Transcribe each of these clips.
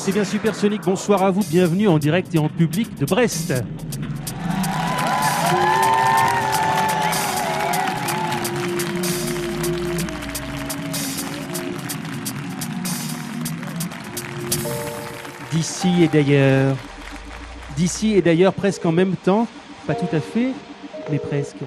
c'est bien Supersonic, bonsoir à vous, bienvenue en direct et en public de Brest. D'ici et d'ailleurs presque en même temps, pas tout à fait, mais presque.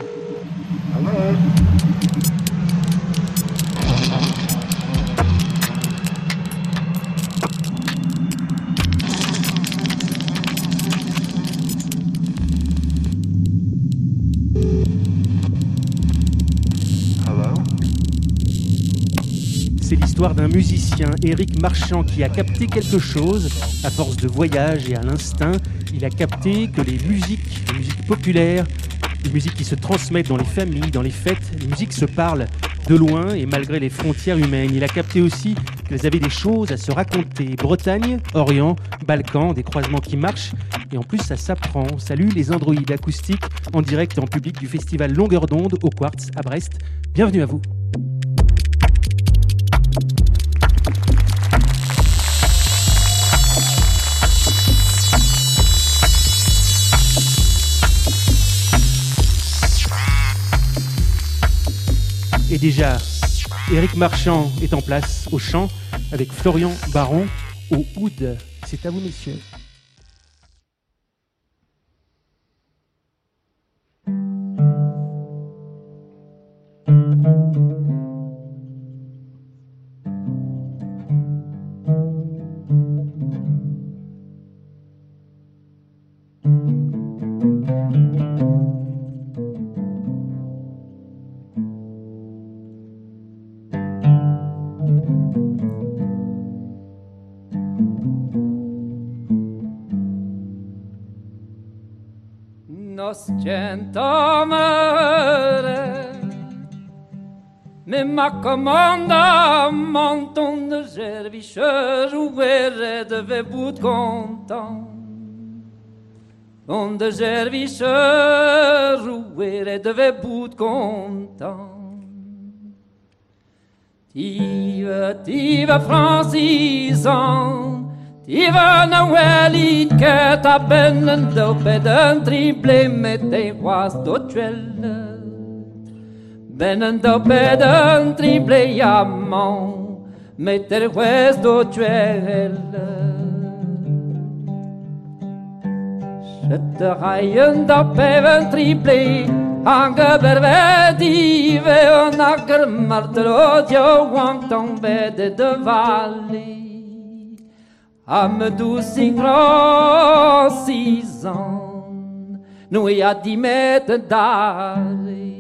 C'est l'histoire d'un musicien, Éric Marchand, qui a capté quelque chose à force de voyage et à l'instinct. Il a capté que les musiques populaires, les musiques qui se transmettent dans les familles, dans les fêtes, les musiques se parlent de loin et malgré les frontières humaines. Il a capté aussi qu'elles avaient des choses à se raconter. Bretagne, Orient, Balkans, des croisements qui marchent. Et en plus, ça s'apprend. Salut les androïdes acoustiques en direct et en public du festival Longueur d'onde au Quartz à Brest. Bienvenue à vous. Et déjà, Éric Marchand est en place au chant avec Florian Baron au oud. C'est à vous, messieurs. Gentamere me m'accomanda mon ton de servicheur ouvert devait bout content on de servicheur ouvert devait bout content Tiva Francisan Tiva Noelit que ta bellen dope d'un triple mette was d'otuel Bellen dope d'un triple yamon mette was d'otuel Je te rayen dope d'un triple Ange bervedive on ager martelo dio wang tombe de valley Amadou Singro 6 ans, nous y a 10 mètres d'arrêt.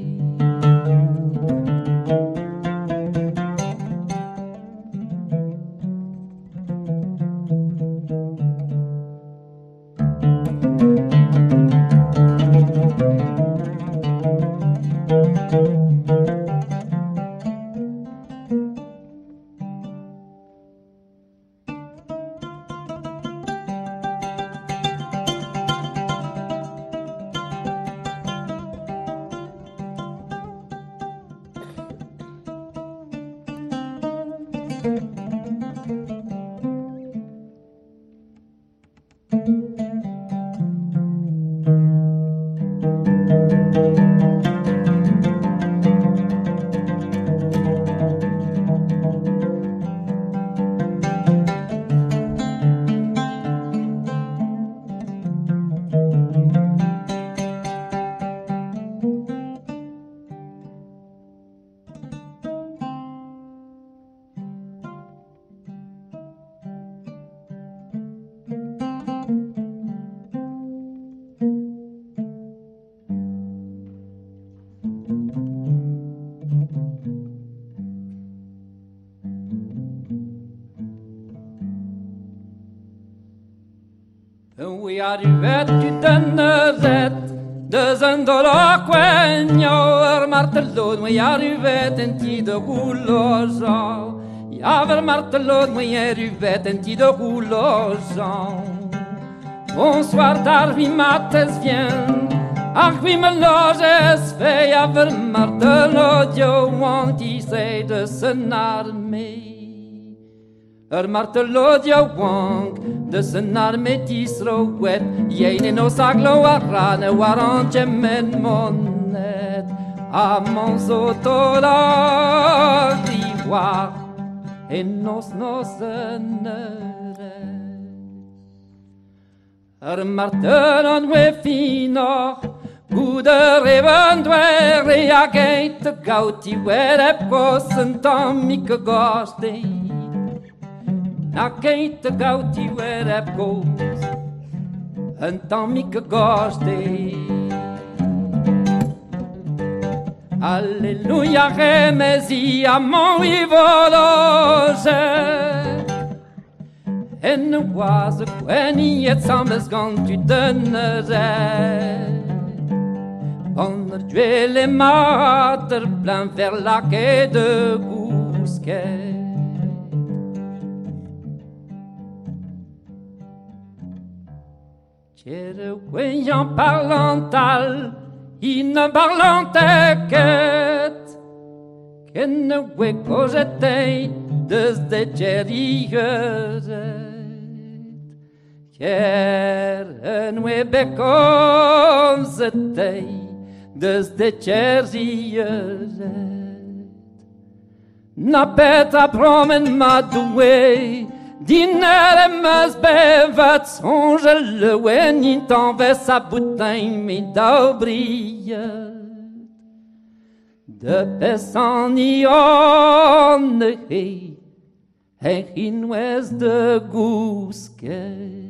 We are vet utenet de zandolo quenio martello we are vet enti de gulosa Aver martello we are vet enti de gulosa Bonsoir Darby mates vient Ach wie me loges fe aver martello dio want he say de senarme martello dia wang de sen armetis roet Yene no saglo arrane warance men monet A monzotola d'ivoire Et nos enere martello nue fino Goede reven dwer a geit gauti were possen tamike gaste A geit gauti were pos en tamike gaste Alleluia remesi a mon ivologe En was kweni et sambes gant tu donnere Onder duele mater plein vers la quai de Bousquet. C'era quegli parlantal, in parlantequet, che ne vuoi cogetei desde gerigere. C'era ne beconzetei, desde cerzieret Na peta promen madoué Dinere meus bevet Songe le wen in tanve sa bouteille mi daubriet De pesan ione En inoues de gousquet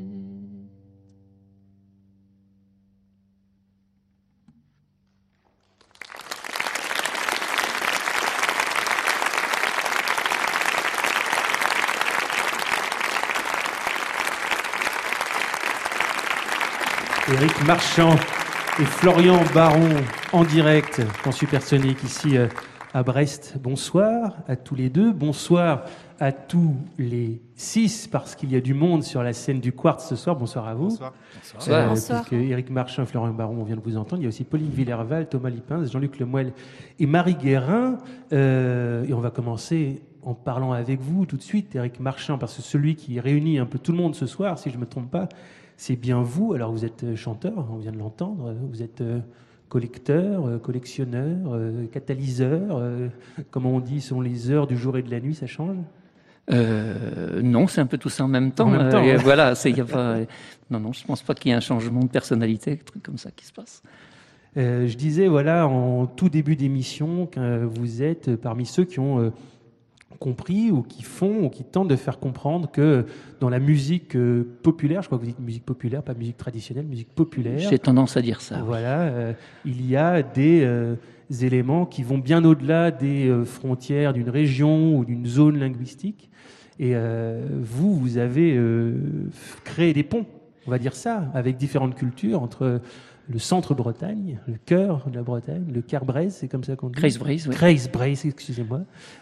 Éric Marchand et Florian Baron en direct dans Supersonic ici à Brest. Bonsoir à tous les deux, bonsoir à tous les 6 parce qu'il y a du monde sur la scène du Quartz ce soir. Bonsoir à vous. Bonsoir. Bonsoir. Puisque Éric Marchand et Florian Baron, on vient de vous entendre. Il y a aussi Pauline Villerval, Thomas Lipins, Jean-Luc Lemoel et Marie Guérin. Et on va commencer en parlant avec vous tout de suite, Éric Marchand, parce que celui qui réunit un peu tout le monde ce soir, si je ne me trompe pas, c'est bien vous. Alors vous êtes chanteur, on vient de l'entendre, vous êtes collecteur, collectionneur, catalyseur, comment on dit, selon les heures du jour et de la nuit, ça change? Non, c'est un peu tout ça en même temps. Ouais. Voilà, y a pas, non, je pense pas qu'il y ait un changement de personnalité, un truc comme ça qui se passe. Je disais, voilà, en tout début d'émission, que vous êtes parmi ceux qui ont compris ou qui font ou qui tentent de faire comprendre que dans la musique populaire, je crois que vous dites musique populaire, pas musique traditionnelle, musique populaire. J'ai tendance à dire ça. Voilà, il y a des éléments qui vont bien au-delà des frontières d'une région ou d'une zone linguistique. Et vous avez créé des ponts, on va dire ça, avec différentes cultures entre le centre-Bretagne, le cœur de la Bretagne, le Cairbraise, c'est comme ça qu'on dit. Creisbrise, oui. Creisbrise, excusez-moi.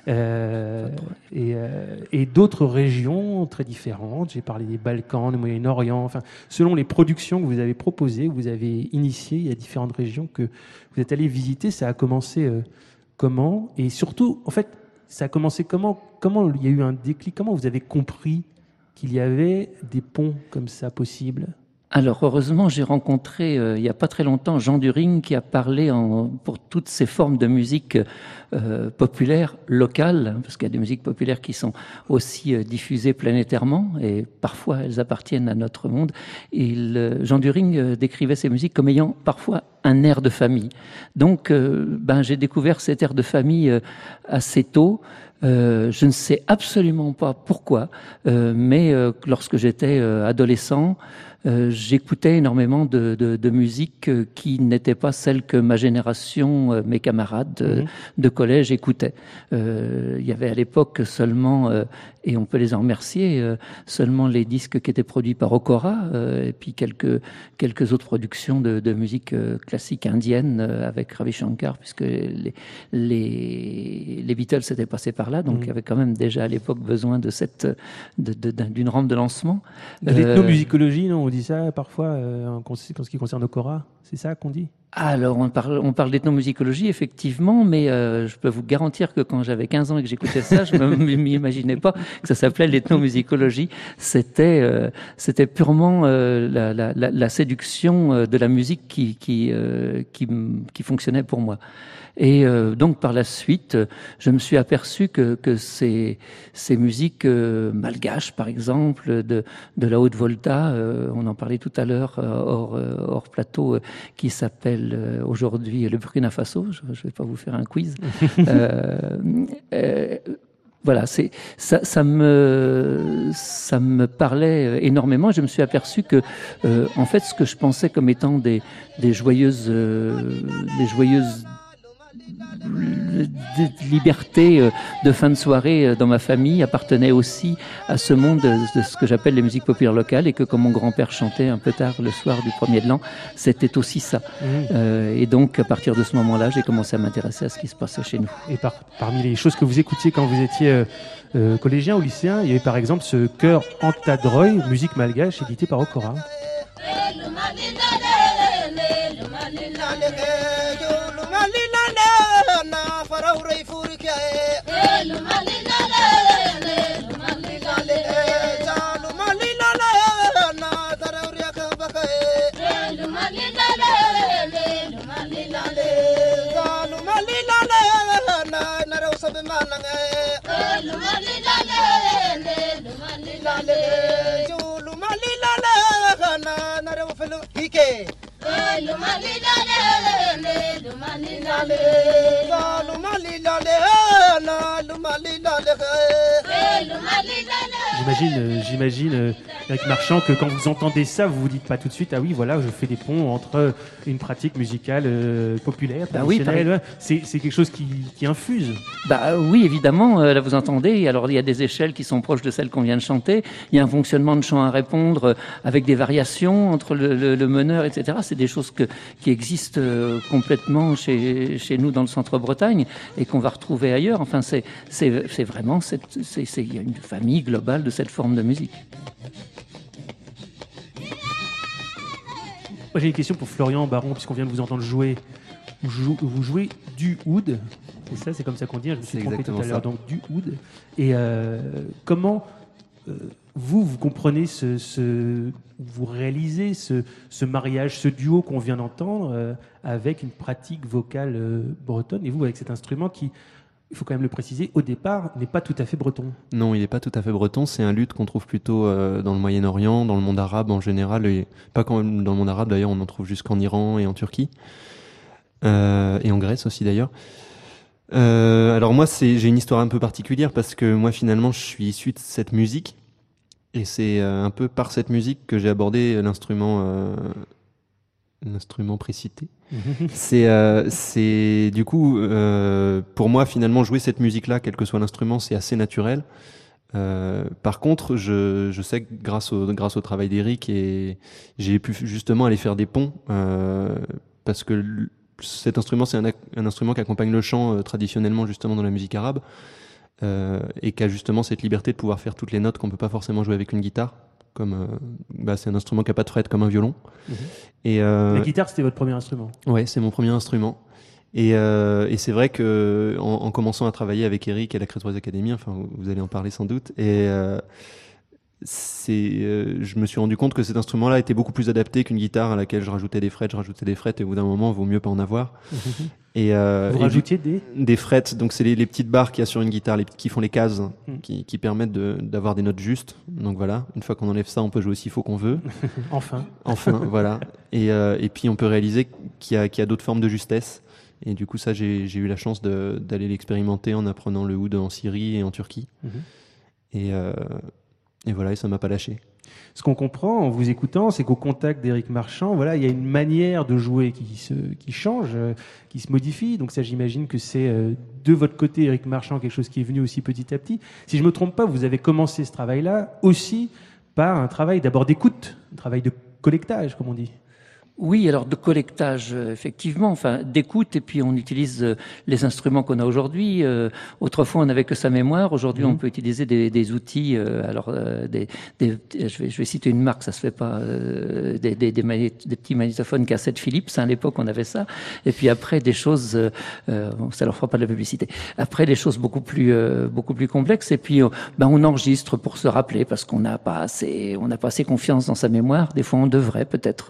Et d'autres régions très différentes. J'ai parlé des Balkans, du Moyen-Orient. Enfin, selon les productions que vous avez proposées, que vous avez initiées, il y a différentes régions que vous êtes allés visiter. Ça a commencé comment? Et surtout, en fait, ça a commencé comment? Comment il y a eu un déclic? Comment vous avez compris qu'il y avait des ponts comme ça possibles? Alors heureusement, j'ai rencontré il n'y a pas très longtemps Jean During qui a parlé pour toutes ces formes de musique populaire locale, parce qu'il y a des musiques populaires qui sont aussi diffusées planétairement et parfois elles appartiennent à notre monde. Jean During décrivait ces musiques comme ayant parfois un air de famille. Donc j'ai découvert cet air de famille assez tôt. Je ne sais absolument pas pourquoi, mais lorsque j'étais adolescent, j'écoutais énormément de musique qui n'était pas celle que ma génération, mes camarades de collège écoutaient. Il y avait à l'époque seulement, et on peut les en remercier, seulement les disques qui étaient produits par Okora, et puis quelques autres productions de musique classique indienne avec Ravi Shankar, puisque les Beatles s'étaient passés par là, donc il y avait quand même déjà à l'époque besoin de d'une rampe de lancement. De l'ethnomusicologie, non? On dit ça parfois en ce qui concerne Okora, c'est ça qu'on dit? Alors, on parle d'ethnomusicologie, effectivement, mais je peux vous garantir que quand j'avais 15 ans et que j'écoutais ça, je ne m'imaginais pas que ça s'appelait l'ethnomusicologie. C'était purement la séduction de la musique qui fonctionnait pour moi. Et donc par la suite, je me suis aperçu que ces musiques malgaches, par exemple, de la Haute-Volta, on en parlait tout à l'heure hors plateau, qui s'appelle aujourd'hui le Burkina Faso. Je vais pas vous faire un quiz. Voilà, ça me parlait énormément. Je me suis aperçu que, en fait, ce que je pensais comme étant des joyeuses liberté de fin de soirée dans ma famille appartenait aussi à ce monde de ce que j'appelle les musiques populaires locales, et que comme mon grand-père chantait un peu tard le soir du 1er de l'an, c'était aussi ça. Et donc à partir de ce moment-là, j'ai commencé à m'intéresser à ce qui se passait chez nous. Et parmi les choses que vous écoutiez quand vous étiez collégien ou lycéen, il y avait par exemple ce chœur Antadroy, musique malgache, édité par Okora. J'imagine, Éric Marchand, que quand vous entendez ça, vous vous dites pas tout de suite, ah oui, voilà, je fais des ponts entre une pratique musicale populaire, traditionnelle. Oui, c'est quelque chose qui infuse. Bah oui, évidemment, là vous entendez. Alors il y a des échelles qui sont proches de celles qu'on vient de chanter. Il y a un fonctionnement de chant à répondre avec des variations entre le meneur, etc. C'est des choses qui existent complètement chez nous dans le Centre-Bretagne et qu'on va retrouver ailleurs. Enfin, c'est vraiment il y a une famille globale de cette forme de musique. Moi, j'ai une question pour Florian Baron, puisqu'on vient de vous entendre jouer. Vous jouez du oud, c'est ça, c'est comme ça qu'on dit, je me suis trompé tout à l'heure, donc du oud. Et comment vous comprenez vous réalisez ce mariage, ce duo qu'on vient d'entendre avec une pratique vocale bretonne, et vous avec cet instrument qui, il faut quand même le préciser, au départ, n'est pas tout à fait breton. Non, il n'est pas tout à fait breton. C'est un luth qu'on trouve plutôt dans le Moyen-Orient, dans le monde arabe en général, et pas quand même dans le monde arabe d'ailleurs, on en trouve jusqu'en Iran et en Turquie, et en Grèce aussi d'ailleurs. Alors moi, j'ai une histoire un peu particulière parce que moi finalement, je suis issu de cette musique, et c'est un peu par cette musique que j'ai abordé l'instrument précité. C'est du coup pour moi finalement jouer cette musique-là, quel que soit l'instrument, c'est assez naturel. Par contre, je sais que grâce au travail d'Éric, et j'ai pu justement aller faire des ponts parce que cet instrument, c'est un instrument qui accompagne le chant traditionnellement justement dans la musique arabe, et qui a justement cette liberté de pouvoir faire toutes les notes qu'on peut pas forcément jouer avec une guitare. Comme c'est un instrument qui n'a pas de fret comme un violon. Et la guitare, c'était votre premier instrument? Ouais, c'est mon premier instrument. Et c'est vrai que en commençant à travailler avec Éric à la Crétoise Academy, enfin vous allez en parler sans doute, et je me suis rendu compte que cet instrument-là était beaucoup plus adapté qu'une guitare à laquelle je rajoutais des frets, et au bout d'un moment, il vaut mieux pas en avoir. Et vous rajoutiez des frets, donc c'est les petites barres qu'il y a sur une guitare, qui font les cases, qui permettent d'avoir des notes justes. Donc voilà, une fois qu'on enlève ça, on peut jouer aussi faux qu'on veut. Enfin, voilà. Et puis on peut réaliser qu'il y a d'autres formes de justesse. Et du coup, ça, j'ai eu la chance d'aller l'expérimenter en apprenant le oud en Syrie et en Turquie. Et voilà, et ça m'a pas lâché. Ce qu'on comprend en vous écoutant, c'est qu'au contact d'Éric Marchand, voilà, il y a une manière de jouer qui change, qui se modifie. Donc ça, j'imagine que c'est de votre côté, Éric Marchand, quelque chose qui est venu aussi petit à petit. Si je me trompe pas, vous avez commencé ce travail-là aussi par un travail d'abord d'écoute, un travail de collectage, comme on dit. Oui, alors de collectage, effectivement, enfin d'écoute, et puis on utilise les instruments qu'on a aujourd'hui. Autrefois, on n'avait que sa mémoire. Aujourd'hui, on peut utiliser des outils. Je vais citer une marque, ça se fait pas. Des petits magnétophones cassettes Philips. À l'époque, on avait ça. Et puis après, des choses, ça leur fera pas de la publicité. Après, des choses beaucoup plus complexes. Et puis, on enregistre pour se rappeler, parce qu'on n'a pas assez confiance dans sa mémoire. Des fois, on devrait peut-être.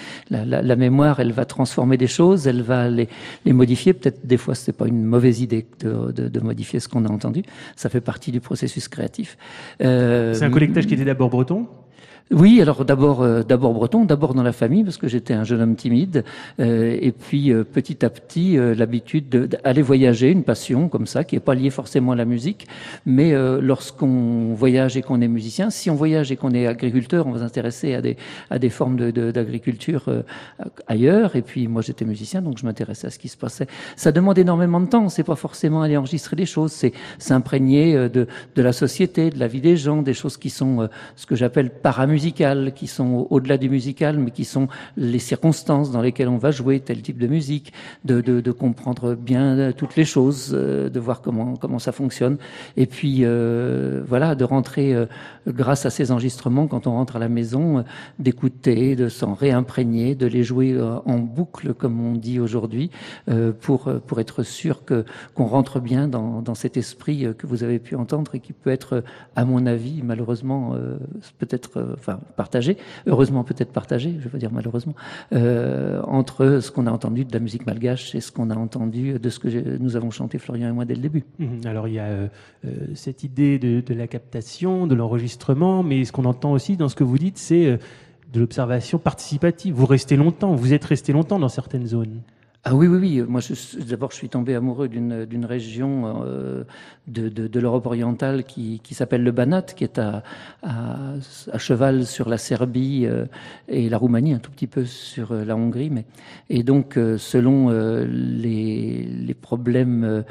La mémoire, elle va transformer des choses, elle va les modifier. Peut-être des fois, c'est pas une mauvaise idée de modifier ce qu'on a entendu. Ça fait partie du processus créatif. C'est un collectage qui était d'abord breton ? Oui, alors d'abord breton, d'abord dans la famille parce que j'étais un jeune homme timide, et puis petit à petit l'habitude d'aller voyager, une passion comme ça qui est pas liée forcément à la musique, mais lorsqu'on voyage et qu'on est musicien, si on voyage et qu'on est agriculteur, on va s'intéresser à des formes d'agriculture ailleurs. Et puis moi j'étais musicien, donc je m'intéressais à ce qui se passait. Ça demande énormément de temps. C'est pas forcément aller enregistrer des choses, c'est s'imprégner de la société, de la vie des gens, des choses qui sont ce que j'appelle paramusicales, qui sont au-delà du musical, mais qui sont les circonstances dans lesquelles on va jouer tel type de musique, de comprendre bien toutes les choses, de voir comment ça fonctionne, et puis voilà, de rentrer grâce à ces enregistrements quand on rentre à la maison, d'écouter, de s'en réimprégner, de les jouer en boucle comme on dit aujourd'hui, pour être sûr qu'on rentre bien dans cet esprit que vous avez pu entendre et qui peut être, à mon avis, malheureusement peut-être partagé, heureusement peut-être partagé, je veux dire malheureusement, entre ce qu'on a entendu de la musique malgache et ce qu'on a entendu de ce que nous avons chanté Florian et moi dès le début. Alors il y a cette idée de la captation, de l'enregistrement, mais ce qu'on entend aussi dans ce que vous dites, c'est de l'observation participative. Vous êtes resté longtemps dans certaines zones. Ah oui. Moi, d'abord, je suis tombé amoureux d'une région de l'Europe orientale qui s'appelle le Banat, qui est à cheval sur la Serbie et la Roumanie, un tout petit peu sur la Hongrie. Et donc, selon les problèmes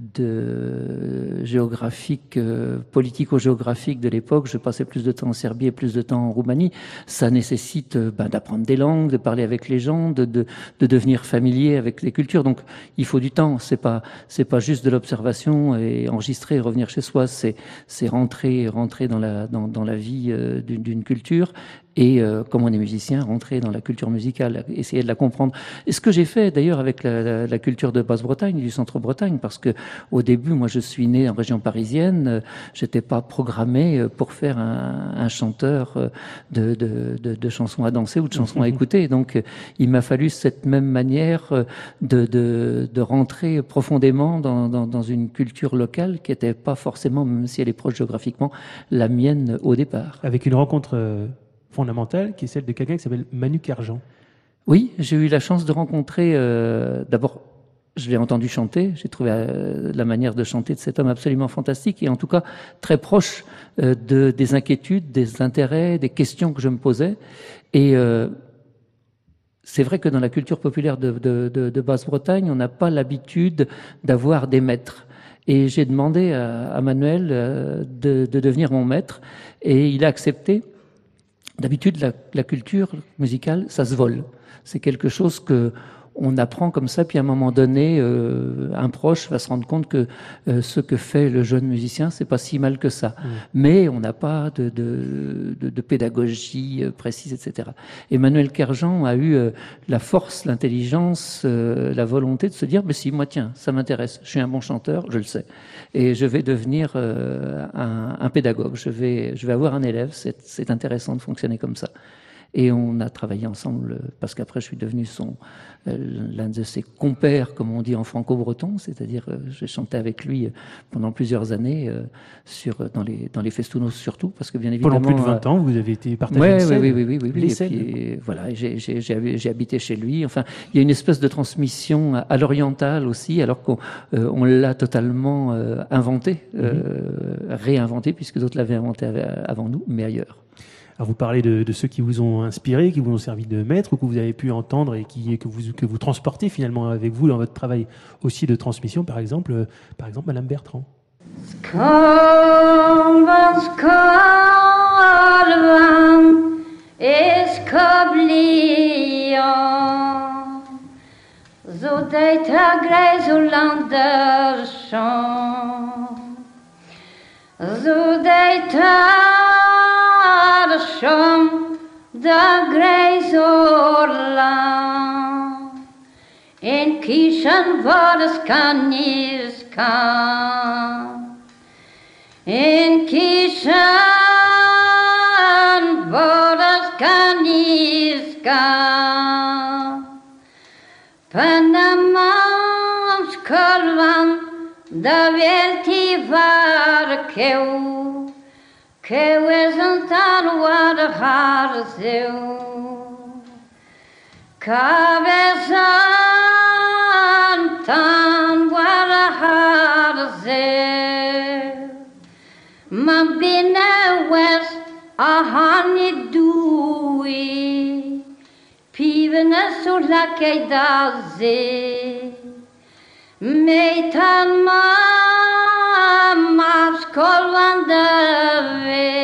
géographiques, politico-géographiques de l'époque, je passais plus de temps en Serbie et plus de temps en Roumanie. Ça nécessite d'apprendre des langues, de parler avec les gens, de devenir familier avec les cultures. Donc il faut du temps, c'est pas juste de l'observation et enregistrer et revenir chez soi, c'est rentrer dans la vie d'une culture. Et comme on est musicien, rentrer dans la culture musicale, essayer de la comprendre. Et ce que j'ai fait d'ailleurs avec la culture de Basse-Bretagne, du Centre-Bretagne, parce que au début, moi je suis né en région parisienne, j'étais pas programmé pour faire un chanteur de chansons à danser ou de chansons à écouter. Donc il m'a fallu cette même manière de rentrer profondément dans une culture locale qui n'était pas forcément, même si elle est proche géographiquement, la mienne au départ. Avec une rencontre fondamentale qui est celle de quelqu'un qui s'appelle Manu Kerjan. Oui, j'ai eu la chance de rencontrer, d'abord, je l'ai entendu chanter, j'ai trouvé la manière de chanter de cet homme absolument fantastique et en tout cas très proche des inquiétudes, des intérêts, des questions que je me posais. Et c'est vrai que dans la culture populaire de Basse-Bretagne, on n'a pas l'habitude d'avoir des maîtres. Et j'ai demandé à Manuel de devenir mon maître et il a accepté. D'habitude, la culture musicale, ça se vole. C'est quelque chose que on apprend comme ça, puis à un moment donné, un proche va se rendre compte que ce que fait le jeune musicien, c'est pas si mal que ça. Mais on n'a pas de pédagogie précise, etc. Emmanuel Kerjan a eu la force, l'intelligence, la volonté de se dire, mais si, moi, tiens, ça m'intéresse. Je suis un bon chanteur, je le sais. Et je vais devenir un pédagogue. Je vais avoir un élève. C'est intéressant de fonctionner comme ça. Et on a travaillé ensemble, parce qu'après je suis devenu l'un de ses compères, comme on dit en franco-breton, c'est-à-dire j'ai chanté avec lui pendant plusieurs années dans les festounos surtout, parce que bien évidemment... Pendant plus de 20 ans, vous avez été partagé une scène. Oui. Les et scènes. puis voilà, j'ai habité chez lui. Enfin, il y a une espèce de transmission à l'oriental aussi, alors qu'on l'a totalement inventé, réinventé, puisque d'autres l'avaient inventé avant nous, mais ailleurs. Alors vous parlez de ceux qui vous ont inspiré, qui vous ont servi de maître, ou que vous avez pu entendre et que vous transportez finalement avec vous dans votre travail aussi de transmission, par exemple Madame Bertrand. Skolvan, skolvan, koblion, zo deit a grijzolander schon, zo deit a schon da grijzoland, in kiezen wat es kan is kan, in kiezen wat es kan is kan. Panamans kolvan da velti var keu, keu ezantan war har zeu, kavezan tan war har zeu, man binne west a hani dui. Pivene sulla che da ze, meitan mammas kolvandave,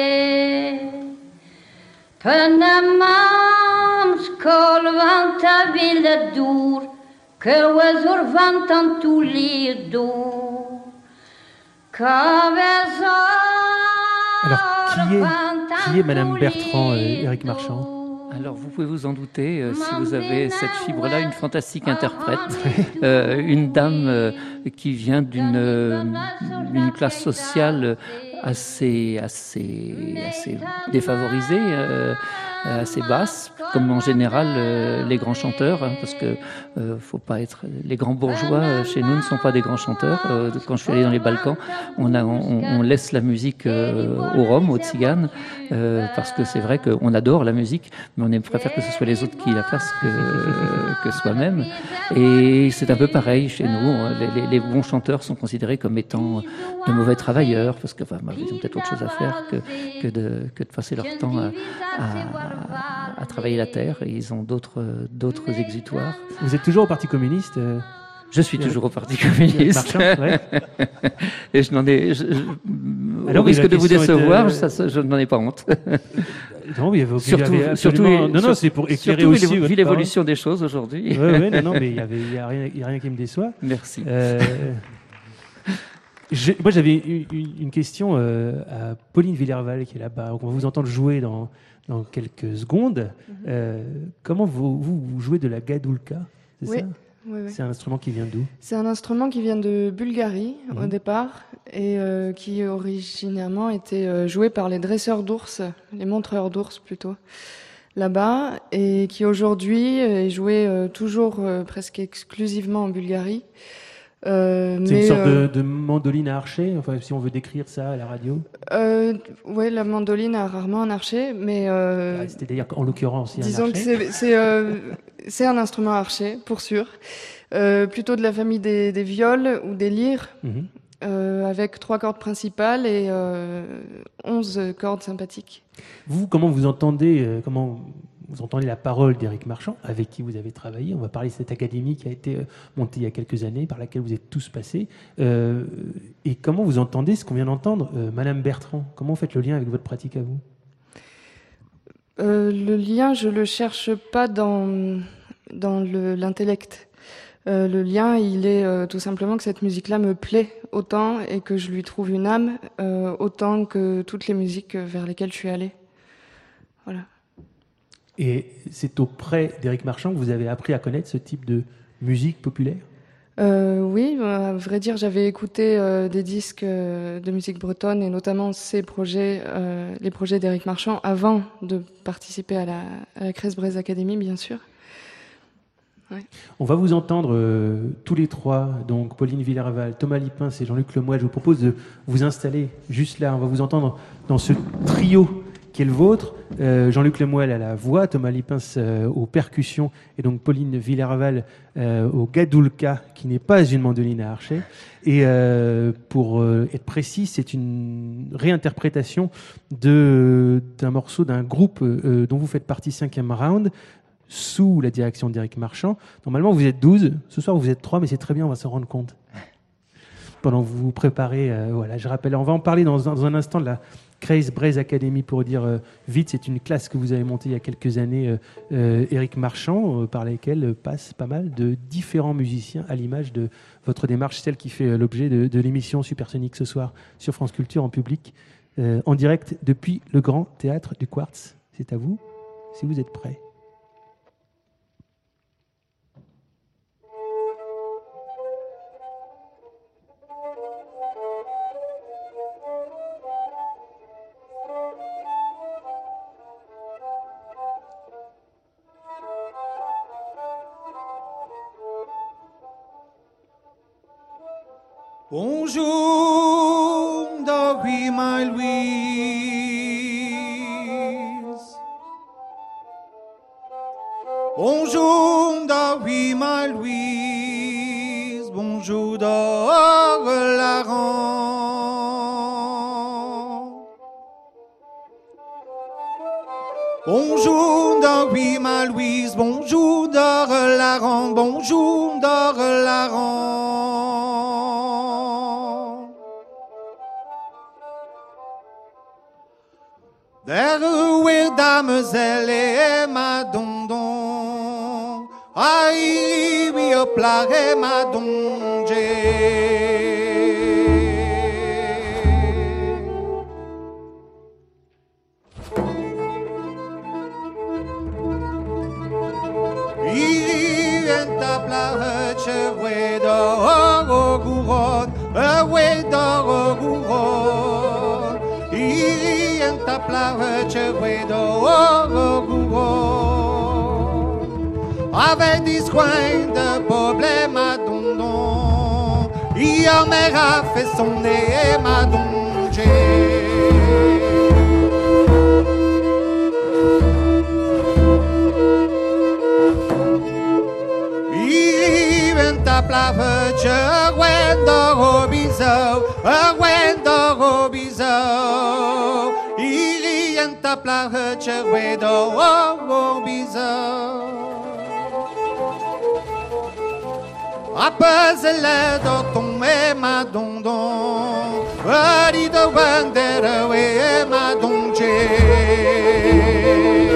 penamams kolvanta ville dur, que oiseau vantant tous les dos, Alors, qui est Madame Bertrand, Éric Marchand? Alors, vous pouvez vous en douter, si vous avez cette fibre-là, une fantastique interprète, une dame qui vient d'une classe sociale assez défavorisée, assez basse, comme en général les grands chanteurs, hein, parce que faut pas être les grands bourgeois chez nous ne sont pas des grands chanteurs. Quand je suis allé dans les Balkans, on laisse la musique aux Roms, aux Tziganes, parce que c'est vrai qu'on adore la musique, mais on préfère que ce soit les autres qui la fassent que soi-même. Et c'est un peu pareil chez nous. Les bons chanteurs sont considérés comme étant de mauvais travailleurs, parce que ils ont peut-être autre chose à faire que de passer leur temps à travailler la terre. Et ils ont d'autres exutoires. Vous êtes toujours au Parti communiste Je suis toujours au Parti communiste. Marchand, ouais. Et je n'en ai. Alors, au risque de vous décevoir, je n'en ai pas honte. Non, mais surtout, non, c'est pour éclairer aussi. Vu l'évolution des choses aujourd'hui. Oui, non, mais il y a rien qui me déçoit. Merci. Moi, j'avais une question à Pauline Villerval qui est là-bas. On va vous entendre jouer dans quelques secondes. Comment vous jouez de la gadoulka, c'est ça? Oui. C'est un instrument qui vient d'où? C'est un instrument qui vient de Bulgarie au départ et qui originairement était joué par les dresseurs d'ours, les montreurs d'ours plutôt, là-bas, et qui aujourd'hui est joué toujours presque exclusivement en Bulgarie. C'est une sorte de mandoline à archet, enfin, si on veut décrire ça à la radio. Oui, la mandoline a rarement un archet, mais c'était d'ailleurs en l'occurrence disons que c'est un instrument à archet pour sûr, plutôt de la famille des viols ou des lyres, avec 3 cordes principales et 11 cordes sympathiques. Vous, comment vous entendez la parole d'Éric Marchand, avec qui vous avez travaillé? On va parler de cette académie qui a été montée il y a quelques années, par laquelle vous êtes tous passés. Et comment vous entendez ce qu'on vient d'entendre, Madame Bertrand? Comment vous faites le lien avec votre pratique à vous? Le lien, je le cherche pas dans l'intellect. Le lien, il est tout simplement que cette musique-là me plaît autant et que je lui trouve une âme autant que toutes les musiques vers lesquelles je suis allée. Voilà. Et c'est auprès d'Éric Marchand que vous avez appris à connaître ce type de musique populaire? Oui, à vrai dire, j'avais écouté des disques de musique bretonne et notamment les projets d'Éric Marchand avant de participer à la Crest-Braise Academy, bien sûr. Ouais. On va vous entendre tous les trois, donc Pauline Villerval, Thomas Lipins et Jean-Luc Lemoyle. Je vous propose de vous installer juste là. On va vous entendre dans ce trio qui est le vôtre. Jean-Luc Lemoyle à la voix, Thomas Lipins aux percussions et donc Pauline Villerval au gadoulka, qui n'est pas une mandoline à archet. Et pour être précis, c'est une réinterprétation d'un morceau d'un groupe dont vous faites partie, 5e Round, sous la direction d'Éric Marchand. Normalement, vous êtes 12. Ce soir, vous êtes 3, mais c'est très bien, on va s'en rendre compte. Pendant que vous vous préparez, voilà, je rappelle, on va en parler dans un instant de Craze Braze Academy, pour dire vite, c'est une classe que vous avez montée il y a quelques années, Éric Marchand, par laquelle passent pas mal de différents musiciens, à l'image de votre démarche, celle qui fait l'objet de l'émission Supersonique ce soir sur France Culture en public, en direct depuis le Grand Théâtre du Quartz. C'est à vous, si vous êtes prêts. Bonjour, Dory, my Louise. Bonjour, Dory, my Louise. Bonjour, Dore Laurent. Bonjour, Dory, my Louise. Bonjour, Dore Laurent. Bonjour, Dore Laurent. Derrière damoiselle et ma dondon, aïe, oui, hop là, et ma dongé. Il vient à plat, cheveux d'or, gouron, ouais, d'or, gouron. Il vient à plat, cheveux d'or, gouron. Avec des coins de problème à dondon, il a fait son nez, ma dongé. Je wendo robizo, wendo robizo. Il y ta plage, je wendo robizo. Apazele do ton e ma dondon, adi do wendere e ma donje.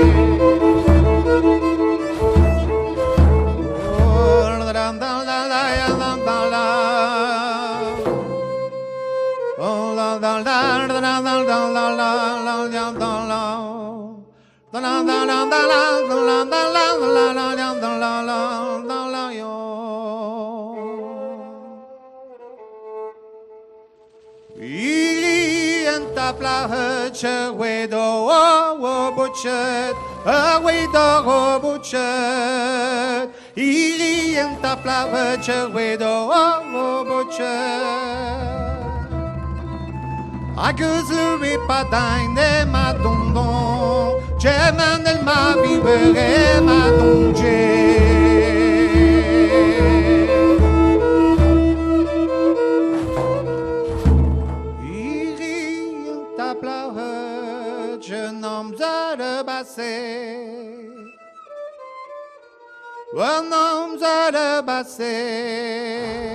Plage, we do butchet, we do butchet. Il y a ta plage, we do butchet. A guzlu pas d'aine ma dondon, j'aime nel ma vivere ma donge. Un homme de basset,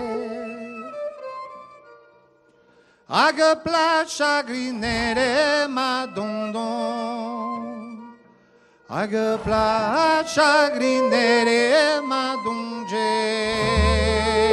à que plat chagrinere ma dondon, à que plat chagrinere ma donge.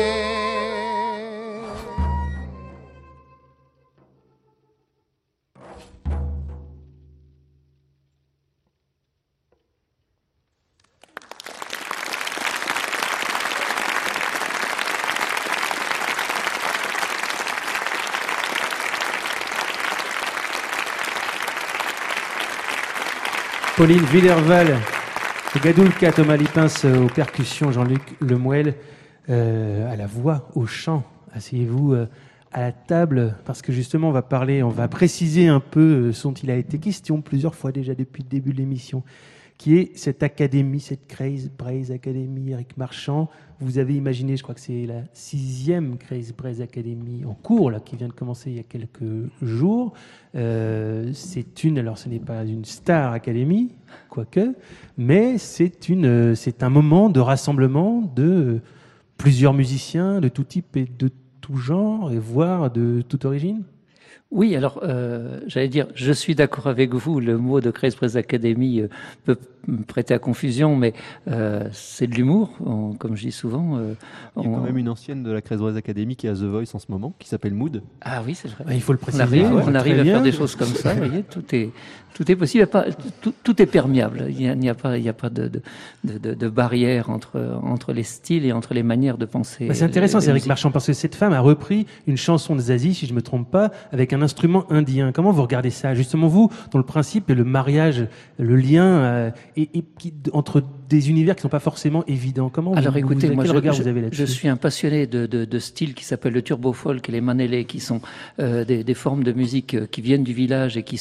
Pauline Villerval, Gadoulka, Thomas Lipins aux percussions, Jean-Luc Lemouel à la voix, au chant. Asseyez-vous à la table parce que justement on va préciser un peu ce dont il a été question plusieurs fois déjà depuis le début de l'émission, qui est cette académie, cette Craze Braze Academy, Éric Marchand. Vous avez imaginé, je crois que c'est la 6e Craze Braze Academy en cours, là, qui vient de commencer il y a quelques jours. Alors ce n'est pas une star académie, quoique, mais c'est un moment de rassemblement de plusieurs musiciens de tout type et de tout genre, et voire de toute origine. Oui, alors j'allais dire, je suis d'accord avec vous, le mot de Kreis Brass Academy peut me prêter à confusion, mais c'est de l'humour, comme je dis souvent. Il y a quand même une ancienne de la Kreis Brass Academy qui est à The Voice en ce moment, qui s'appelle Mood. Ah oui, c'est vrai. Il faut le On préciser. arrive à Très faire bien. des choses comme ça, vous voyez, tout est possible, tout est perméable. Il n'y a pas de barrière entre les styles et entre les manières de penser. C'est intéressant, les c'est Éric musiques. Marchand, parce que cette femme a repris une chanson de Zazie, si je ne me trompe pas, avec un instrument indien. Comment vous regardez ça? Justement, vous, dont le principe est le mariage, le lien entre des univers qui ne sont pas forcément évidents. Comment Alors vous, écoutez, quel moi regard vous avez je là-dessus? suis un passionné de styles qui s'appellent le turbo folk et les manélés, qui sont des formes de musique qui viennent du village et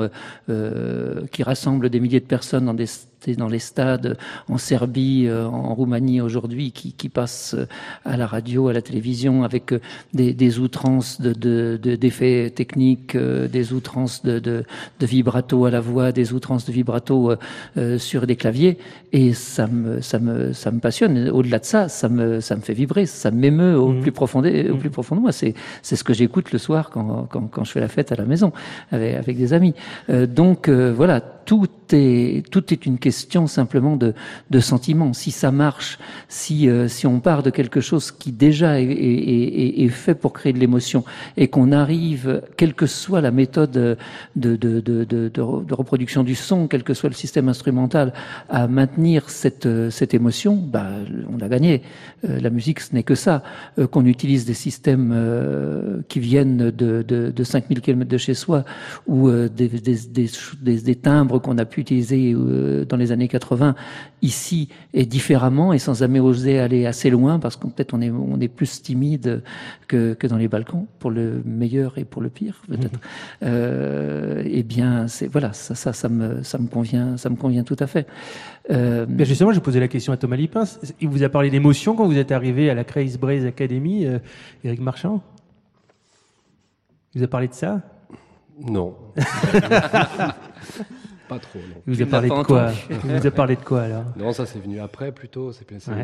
qui rassemblent des milliers de personnes dans les stades en Serbie, en Roumanie aujourd'hui, qui passent à la radio, à la télévision, avec des outrances d'effets techniques, des outrances de vibrato à la voix, des outrances de vibrato sur des claviers, et ça me passionne. Au-delà de ça, ça me fait vibrer, ça m'émeut au plus profond de moi. C'est ce que j'écoute le soir quand je fais la fête à la maison avec des amis. Donc voilà, tout est une question simplement de sentiment. Si ça marche, si on part de quelque chose qui déjà est fait pour créer de l'émotion, et qu'on arrive, quelle que soit la méthode de reproduction du son, quel que soit le système instrumental, à maintenir cette émotion, on a gagné. La musique, ce n'est que ça. Qu'on utilise des systèmes qui viennent de 5000 km de chez soi, ou des timbres qu'on a pu utiliser dans les années 80 ici et différemment, et sans jamais oser aller assez loin, parce qu'en peut-être on est plus timide que dans les Balkans, pour le meilleur et pour le pire peut-être. Eh bien, ça me convient tout à fait. Ben justement, je posais la question à Thomas Lipins. Il vous a parlé d'émotion quand vous êtes arrivé à la Kreis Brass Academy, Éric Marchand? Il vous a parlé de ça? Non. Pas trop, non. Il vous a parlé de quoi? Il vous a parlé de quoi alors? Non, ça c'est venu après plutôt.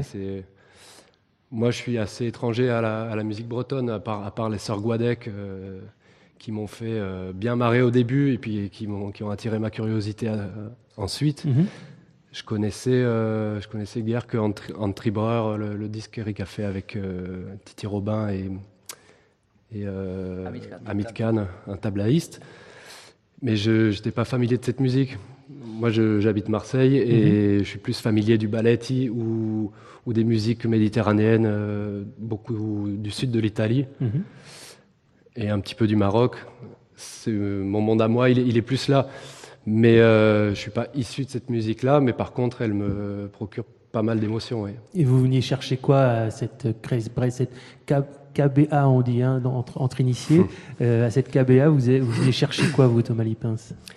Moi, je suis assez étranger à la musique bretonne, à part les Sœurs Guadec, qui m'ont fait bien marrer au début et puis qui ont attiré ma curiosité ensuite. Je connaissais guère que Antribreur, le disque qu'Eric a fait avec Titi Robin et Hamid Khan, un tablaïste. Mais je n'étais pas familier de cette musique. Moi, j'habite Marseille et je suis plus familier du balletti ou des musiques méditerranéennes, beaucoup du sud de l'Italie et un petit peu du Maroc. Mon monde à moi, il est plus là. Mais je ne suis pas issu de cette musique-là, mais par contre, elle me procure pas mal d'émotions. Ouais. Et vous veniez chercher quoi à cette Kreis Brass, cette KBA, on dit, hein, entre initiés. À cette KBA, vous venez chercher quoi, vous, Thomas Lipins?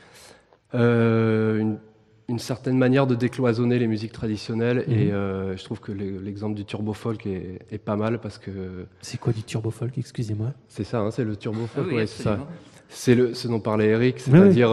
Une certaine manière de décloisonner les musiques traditionnelles. Et je trouve que l'exemple du turbo folk est pas mal parce que... C'est quoi du turbo folk, excusez-moi? C'est ça, hein, c'est le turbo folk, oui, ouais, c'est ça. absolument. C'est ce dont parlait Eric, c'est-à-dire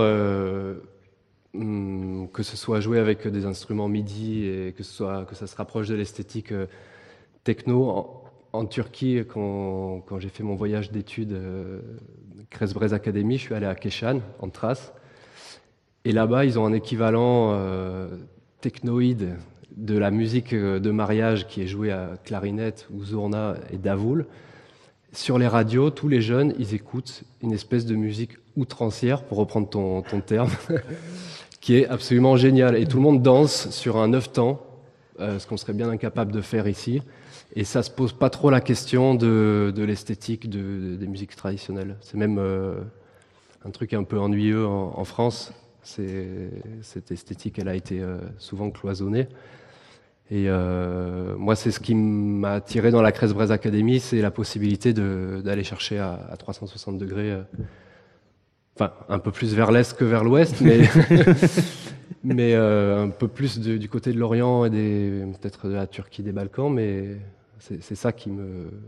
que ce soit joué avec des instruments MIDI et que ça se rapproche de l'esthétique techno. En Turquie, quand j'ai fait mon voyage d'études Kreis Brass Academy, je suis allé à Keşan, en Thrace. Et là-bas, ils ont un équivalent technoïde de la musique de mariage qui est jouée à clarinette ou zurna et davoul. Sur les radios, tous les jeunes, ils écoutent une espèce de musique outrancière, pour reprendre ton terme, qui est absolument géniale. Et tout le monde danse sur un 9/temps, ce qu'on serait bien incapable de faire ici. Et ça se pose pas trop la question de l'esthétique des musiques traditionnelles. C'est même un truc un peu ennuyeux en France. Cette esthétique, elle a été souvent cloisonnée. Et moi, c'est ce qui m'a attiré dans la Kreis Brass Academy, c'est la possibilité d'aller chercher à 360 degrés, enfin un peu plus vers l'est que vers l'ouest, mais un peu plus du côté de l'Orient et peut-être de la Turquie, des Balkans, mais c'est ça qui me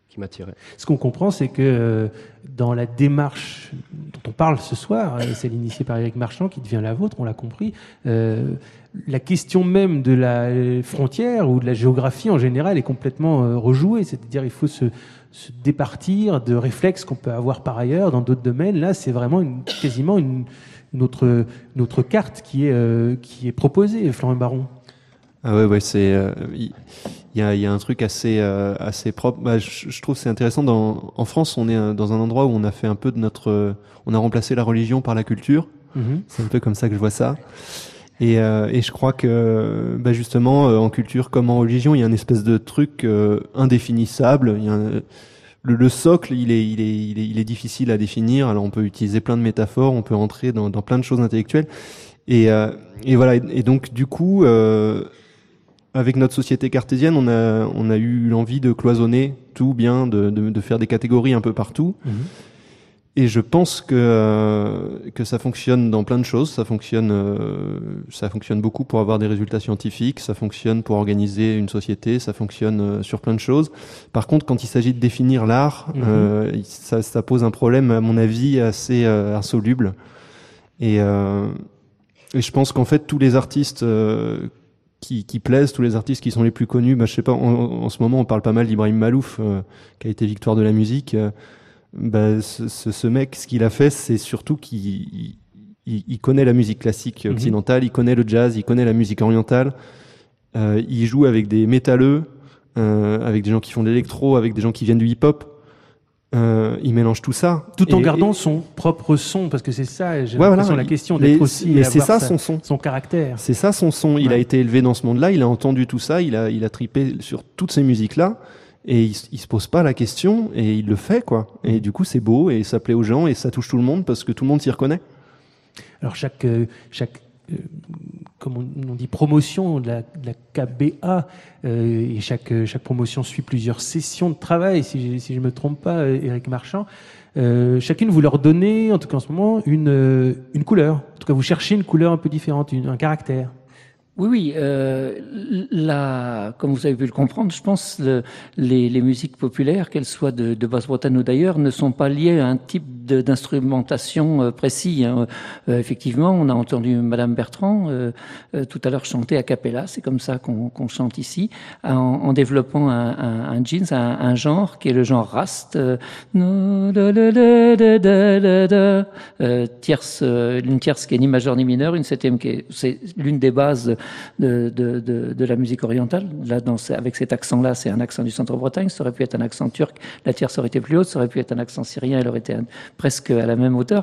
m'attirait. Ce qu'on comprend, c'est que dans la démarche dont on parle ce soir, celle initiée par Éric Marchand, qui devient la vôtre, on l'a compris, la question même de la frontière ou de la géographie en général est complètement rejouée. C'est-à-dire il faut se départir de réflexes qu'on peut avoir par ailleurs dans d'autres domaines. Là, c'est vraiment quasiment une autre carte qui est proposée, Florent Baron. Ah ouais, c'est il y a un truc assez propre. Bah, je trouve que c'est intéressant. En France, on est dans un endroit où on a fait un peu on a remplacé la religion par la culture. C'est un peu comme ça que je vois ça. Et je crois que justement en culture comme en religion, il y a une espèce de truc indéfinissable. Il y a le socle, il est difficile à définir. Alors on peut utiliser plein de métaphores, on peut entrer dans plein de choses intellectuelles. Et voilà. Et donc du coup, avec notre société cartésienne, on a eu l'envie de cloisonner tout bien, de faire des catégories un peu partout. Et je pense que ça fonctionne dans plein de choses. Ça fonctionne beaucoup pour avoir des résultats scientifiques. Ça fonctionne pour organiser une société. Ça fonctionne sur plein de choses. Par contre, quand il s'agit de définir l'art, ça pose un problème, à mon avis, assez insoluble. Et je pense qu'en fait, tous les artistes qui plaisent, tous les artistes qui sont les plus connus, je sais pas, en ce moment, on parle pas mal d'Ibrahim Malouf, qui a été victoire de la musique. Ce mec, ce qu'il a fait, c'est surtout qu'il connaît la musique classique occidentale, il connaît le jazz, il connaît la musique orientale, il joue avec des métalleux, avec des gens qui font de l'électro, avec des gens qui viennent du hip-hop. Il mélange tout ça. Tout en gardant son propre son, parce que c'est ça, j'ai l'impression la question d'être aussi... Mais c'est ça son son. Son caractère. C'est ça son son. Il a été élevé dans ce monde-là, il a entendu tout ça, il a tripé sur toutes ces musiques-là. Et il se pose pas la question et il le fait, quoi. Et du coup, c'est beau et ça plaît aux gens et ça touche tout le monde parce que tout le monde s'y reconnaît. Alors chaque comme on dit, promotion de la KBA, et chaque promotion suit plusieurs sessions de travail, si je me trompe pas, Éric Marchand. Chacune, vous leur donnez, en tout cas en ce moment, une couleur. En tout cas, vous cherchez une couleur un peu différente, un caractère. Oui, comme vous avez pu le comprendre, je pense les musiques populaires, qu'elles soient de Basse-Bretagne ou d'ailleurs, ne sont pas liées à un type d'instrumentation précis. Effectivement, on a entendu Madame Bertrand tout à l'heure chanter a cappella, c'est comme ça qu'on chante ici, en développant un jeans, un genre qui est le genre rast, tierce, une tierce qui est ni majeure ni mineure, une septième c'est l'une des bases de la musique orientale. Là, avec cet accent-là, c'est un accent du centre-Bretagne. Ça aurait pu être un accent turc. La tierce aurait été plus haute. Ça aurait pu être un accent syrien. Elle aurait été presque à la même hauteur.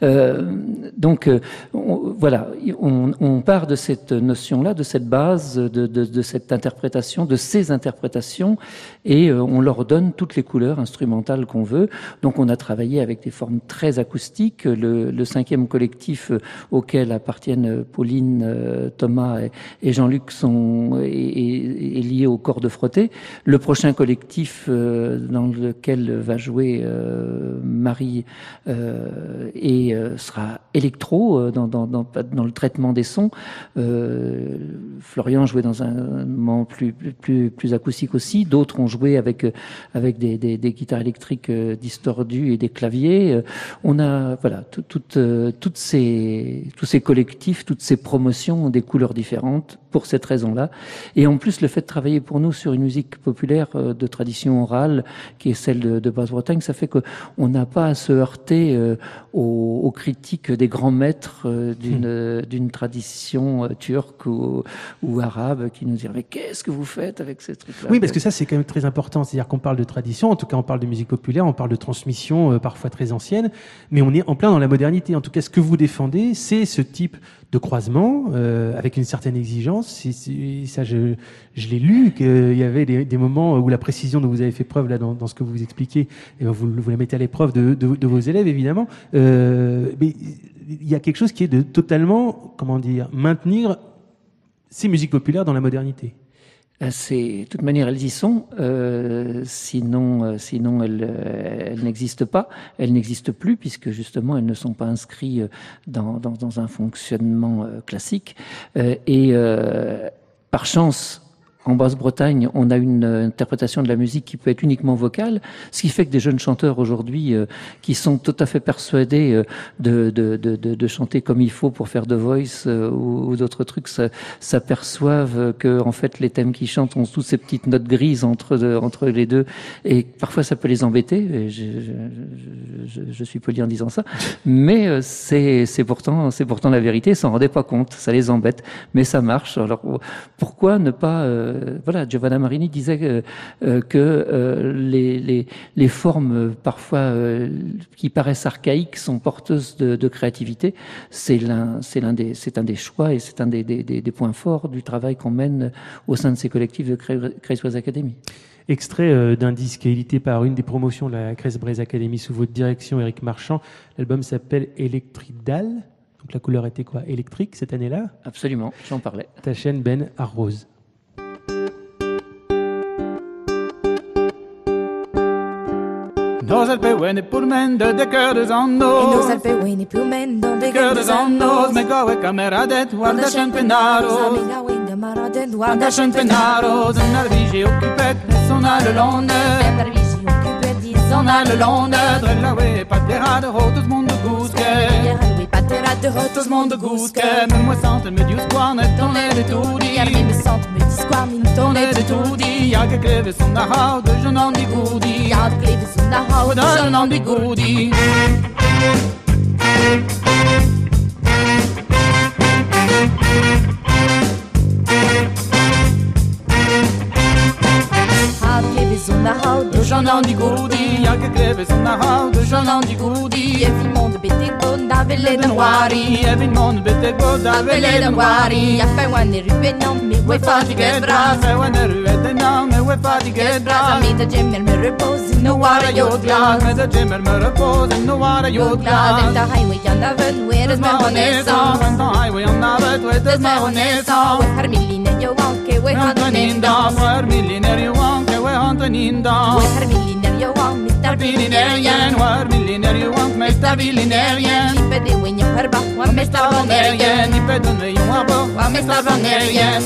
Voilà, on part de cette notion-là, de cette base, de cette interprétation, de ces interprétations, et on leur donne toutes les couleurs instrumentales qu'on veut. Donc, on a travaillé avec des formes très acoustiques. Le cinquième collectif auquel appartiennent Pauline, Thomas et Jean-Luc est lié au corps de frotté. Le prochain collectif dans lequel va jouer Marie sera électro dans le traitement des sons. Florian jouait dans un moment plus acoustique aussi. D'autres ont joué avec des guitares électriques distordues et des claviers. On a tous ces collectifs, toutes ces promotions ont des couleurs différentes pour cette raison-là. Et en plus, le fait de travailler pour nous sur une musique populaire de tradition orale, qui est celle de Basse-Bretagne, ça fait qu'on n'a pas à se heurter aux critiques des grands maîtres d'une tradition turque ou arabe qui nous disent « Mais qu'est-ce que vous faites avec ces trucs-là » Oui, parce que ça, c'est quand même très important. C'est-à-dire qu'on parle de tradition, en tout cas, on parle de musique populaire, on parle de transmission parfois très ancienne, mais on est en plein dans la modernité. En tout cas, ce que vous défendez, c'est ce type de croisement avec une certaine exigence. Ça, je l'ai lu, qu'il y avait des moments où la précision dont vous avez fait preuve là dans ce que vous expliquez, et vous la mettez à l'épreuve de vos élèves, évidemment. Mais il y a quelque chose qui est de totalement, maintenir ces musiques populaires dans la modernité. De toute manière, elles y sont. Sinon, elles n'existent pas. Elles n'existent plus puisque justement, elles ne sont pas inscrites dans un fonctionnement classique. Par chance, en Basse-Bretagne, on a une interprétation de la musique qui peut être uniquement vocale, ce qui fait que des jeunes chanteurs aujourd'hui qui sont tout à fait persuadés de chanter comme il faut pour faire The Voice ou d'autres trucs, s'aperçoivent que en fait les thèmes qu'ils chantent ont toutes ces petites notes grises entre les deux, et parfois ça peut les embêter. Et je suis poli en disant ça, mais c'est pourtant la vérité. Ils s'en rendaient pas compte, ça les embête, mais ça marche. Alors pourquoi ne pas voilà, Giovanna Marini disait que les formes parfois qui paraissent archaïques sont porteuses de créativité. C'est un des choix et c'est un des points forts du travail qu'on mène au sein de ces collectifs de Kreisbreizh Academy. Extrait d'un disque édité par une des promotions de la Kreisbreizh Academy sous votre direction, Éric Marchand. L'album s'appelle Electridal. Donc la couleur était quoi? Électrique cette année-là? Absolument, j'en parlais. Tachen Ben Arrose. Nos alpeueni purmendo de cœurs en nos. E nos alpeueni purmendo de cœurs en nos. Me gawe cameradet guarda centenaros. Guarda centenaros. Un arvigi occupet son alle londe. Un arvigi occupet di son alle londe. Drella we patera de hotos mondo guske. We patera de hotos mondo guske. Me moi sente me dius guarne tonne de tudi. Me sente me dius guarne tonne de tudi. Ja che creve son da hau de je non di gudi. Ja creve son da hau de je non di gudi. De Jean di Gudi, ja che creve son na hau de Jean di Gudi. E vi monde bete bon da velle de noiri. E vi monde bete bon da velle de noiri. Ja fe wan rupe non mi we fatige bra. Fe wan rupe non mi we fatige bra. Mi da gemmer me repose no wara jod glas. Me da gemmer me repose no wara jod glas. And the highway on the ven where is my honesa. And the highway on the ven where is my honesa. We har milline yo anke we hantaninda. We har milline yo anke we hantaninda. We har milline yo anke Mr. Billinerian. We har milline yo anke Mr. Billinerian. Ipe de winje herba wa Mr. Vanerian. Ipe de winje herba wa Mr. Vanerian.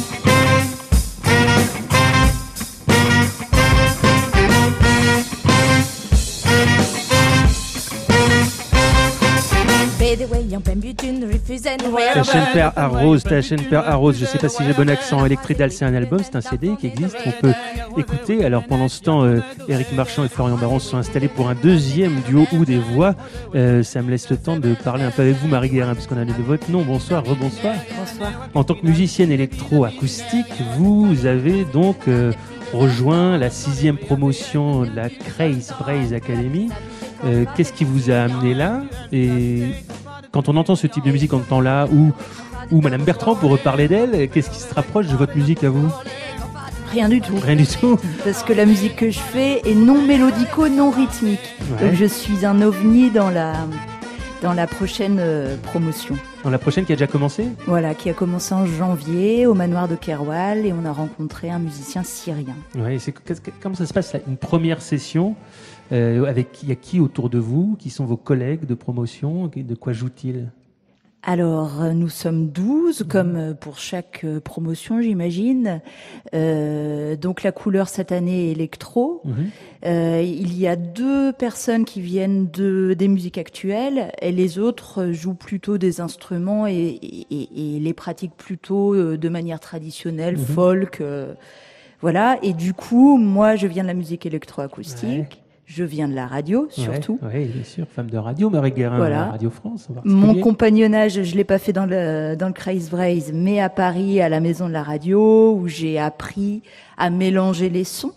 Tachen Per Arrose, Tachen Per Arrose, je ne sais pas si j'ai bon accent. Electridal, c'est un album, c'est un CD qui existe, on peut écouter. Alors pendant ce temps, Éric Marchand et Florian Baron se sont installés pour un deuxième duo ou des voix. Ça me laisse le temps de parler un peu avec vous, Marie Guérin, puisqu'on a de votre nom. Bonsoir, rebonsoir. Bonsoir. En tant que musicienne électro-acoustique, vous avez donc rejoint la 6e promotion de la Kreisbreizh Academy. Qu'est-ce qui vous a amené là? Et quand on entend ce type de musique en temps là, ou Madame Bertrand, pour reparler d'elle, qu'est-ce qui se rapproche de votre musique à vous? Rien du tout. Rien du tout. Parce que la musique que je fais est non mélodico, non rythmique. Ouais. Donc je suis un ovni dans la prochaine promotion. Dans la prochaine qui a déjà commencé? Voilà, qui a commencé en janvier au manoir de Kerwal, et on a rencontré un musicien syrien. Ouais, comment ça se passe là, une première session? Il y a qui autour de vous? Qui sont vos collègues de promotion? De quoi jouent-ils? Alors, nous sommes 12, comme pour chaque promotion, j'imagine. Donc, la couleur cette année est électro. Il y a 2 personnes qui viennent des musiques actuelles, et les autres jouent plutôt des instruments et les pratiquent plutôt de manière traditionnelle, folk. Voilà. Et du coup, moi, je viens de la musique électroacoustique. Ouais. Je viens de la radio, surtout. Oui, bien sûr, femme de radio, Marie Guérin, voilà. Radio France. Mon compagnonnage, je l'ai pas fait dans le Kreisbreizh, mais à Paris, à la Maison de la Radio, où j'ai appris à mélanger les sons.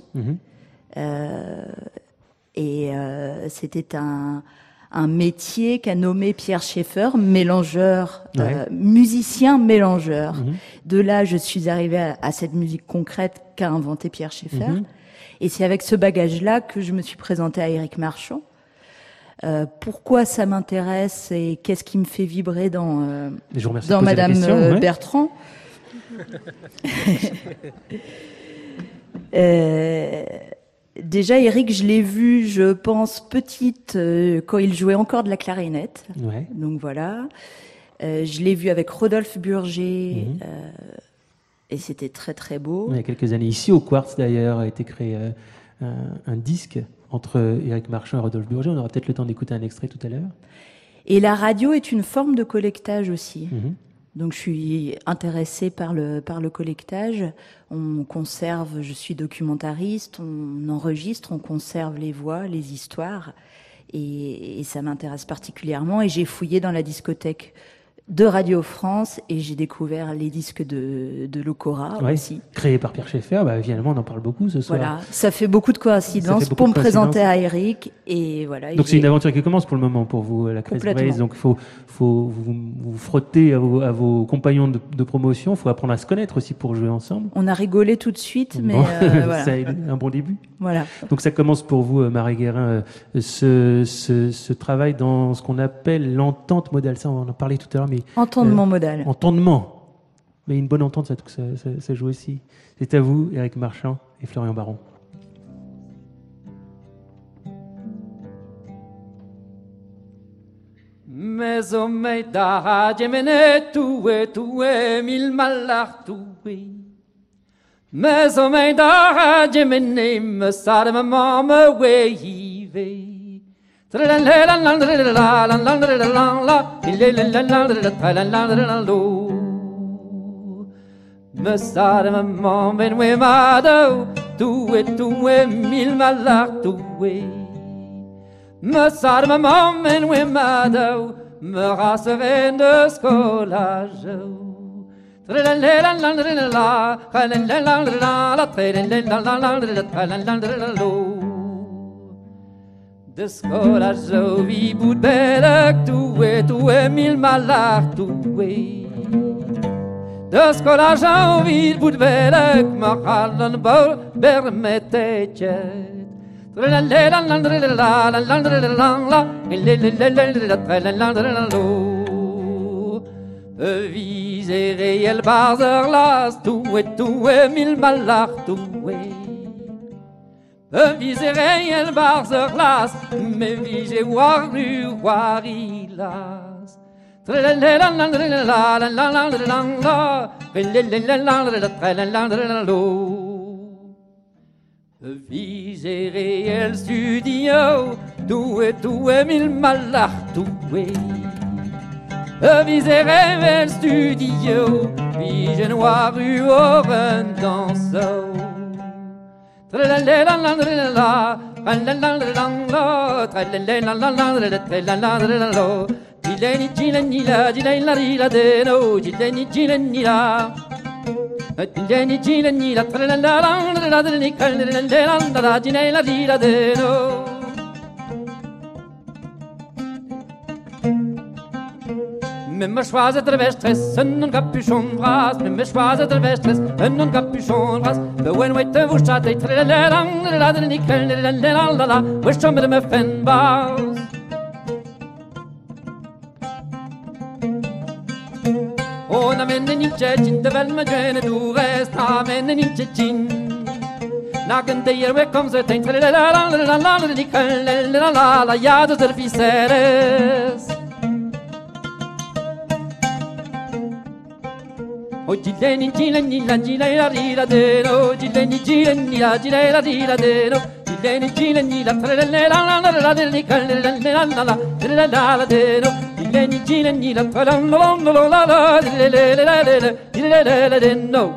C'était un métier qu'a nommé Pierre Schaeffer, mélangeur, musicien mélangeur. De là, je suis arrivée à cette musique concrète qu'a inventée Pierre Schaeffer. Et c'est avec ce bagage-là que je me suis présentée à Éric Marchand. Pourquoi ça m'intéresse et qu'est-ce qui me fait vibrer dans Madame Bertrand. Déjà, Éric, je l'ai vu, je pense, petite, quand il jouait encore de la clarinette. Donc voilà. Je l'ai vu avec Rodolphe Burger. Et c'était très très beau. Il y a quelques années, ici au Quartz d'ailleurs, a été créé un disque entre Éric Marchand et Rodolphe Burger. On aura peut-être le temps d'écouter un extrait tout à l'heure. Et la radio est une forme de collectage aussi. Donc je suis intéressée par le collectage. On conserve, je suis documentariste, on enregistre, on conserve les voix, les histoires. Et ça m'intéresse particulièrement. Et j'ai fouillé dans la discothèque de Radio France et j'ai découvert les disques de Locora aussi. Créé par Pierre Schaeffer, finalement on en parle beaucoup ce soir. Voilà, ça fait beaucoup de coïncidences pour me présenter à Eric. Et voilà. Donc c'est une aventure qui commence pour le moment pour vous, la Crest Braze. Donc il faut vous frotter à vos compagnons de promotion, il faut apprendre à se connaître aussi pour jouer ensemble. On a rigolé tout de suite, mais voilà. C'est un bon début. Voilà. Donc ça commence pour vous, Marie Guérin, ce travail dans ce qu'on appelle l'entente modale. Ça, on en a parlé tout à l'heure, mais entendement modal. Entendement. Mais une bonne entente, ça joue aussi. C'est à vous, Éric Marchand et Florian Baron. Mais o mei da gemene tue mil malartue. Mais o mei da gemene me sare maman me weive. Me sare maman ben we mado tue mil malartue. Me sare maman ben we mado me raseren de scolage. De scolage vi bud belek tue mil malak tue. De scolage vi bud belek ma hallen bau bermetetje. Visere el barzer las tue mil malak tue. Visere el barzer las me vise waru warilas. Visere el studio tue mil malak tue. Visere el studio vise waru oren danso. Gileni gileni la gileni la rila de no gileni gileni la gileni gileni la tra la la la la de ni kan la la la gileni la rila de no. Med me schwarze travestres, un capuchon bras, med me schwarze travestres, un capuchon bras. But when we te vous chat, tre la la la ni kan la la la, we chom de me fen bars. Oh na men ni chin de vel me gene du rest, na men ni chin. Na kan de yer we comes a tre la la la ni kan la la, ya de serviceres. Oh gileni gileni la gileni la de no gileni gileni la gileni la de no gileni gileni la tra la la la la de ni kan la la la la la de no gileni gileni la tra la la la la la de no.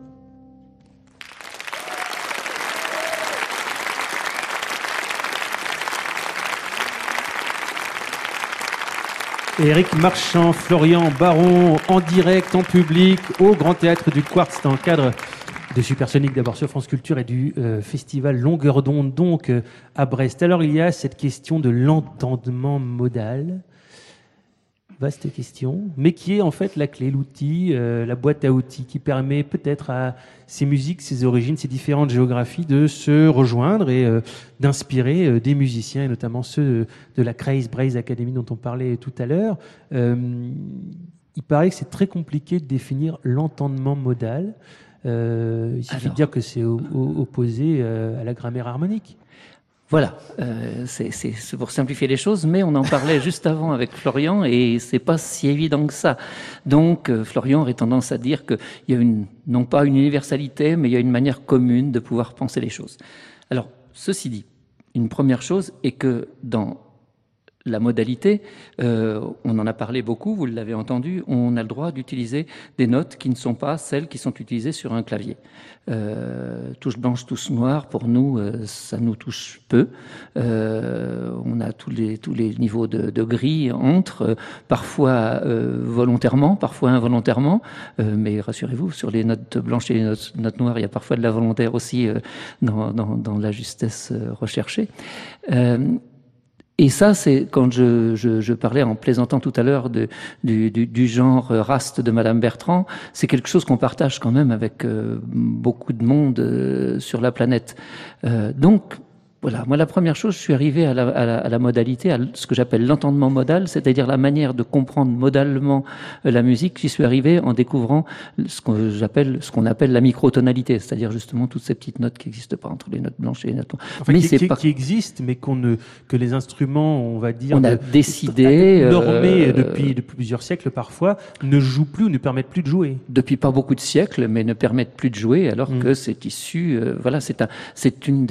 Éric Marchand, Florian Baron, en direct, en public, au Grand Théâtre du Quartz, dans le cadre de Supersonique, d'abord sur France Culture, et du festival Longueur d'onde, donc à Brest. Alors il y a cette question de l'entendement modal, vaste question, mais qui est en fait la clé, l'outil, la boîte à outils, qui permet peut-être à ces musiques, ces origines, ces différentes géographies de se rejoindre et d'inspirer des musiciens, et notamment ceux de la Crest Braze Academy dont on parlait tout à l'heure. Il paraît que c'est très compliqué de définir l'entendement modal. Il suffit de dire que c'est opposé à la grammaire harmonique. Voilà, c'est pour simplifier les choses, mais on en parlait juste avant avec Florian et c'est pas si évident que ça. Donc Florian aurait tendance à dire qu'il y a non pas une universalité, mais il y a une manière commune de pouvoir penser les choses. Alors, ceci dit, une première chose est que dans la modalité, on en a parlé beaucoup, vous l'avez entendu, on a le droit d'utiliser des notes qui ne sont pas celles qui sont utilisées sur un clavier. Touche blanche, touche noire, pour nous, ça nous touche peu. On a tous les niveaux de gris entre, parfois volontairement, parfois involontairement, mais rassurez-vous, sur les notes blanches et les notes noires, il y a parfois de la volontaire aussi dans la justesse recherchée. Et ça, c'est quand je parlais en plaisantant tout à l'heure du genre raste de Madame Bertrand, c'est quelque chose qu'on partage quand même avec beaucoup de monde sur la planète. Donc, voilà, moi la première chose, je suis arrivé à la modalité, à ce que j'appelle l'entendement modal, c'est-à-dire la manière de comprendre modalement la musique. J'y suis arrivé en découvrant ce qu'on appelle la microtonalité, c'est-à-dire justement toutes ces petites notes qui n'existent pas entre les notes blanches et les notes noires. Enfin, qui existent, mais que les instruments, on va dire, on a décidé normés depuis plusieurs siècles parfois, ne jouent plus, ne permettent plus de jouer. Depuis pas beaucoup de siècles, mais ne permettent plus de jouer, alors que c'est issu, voilà, c'est une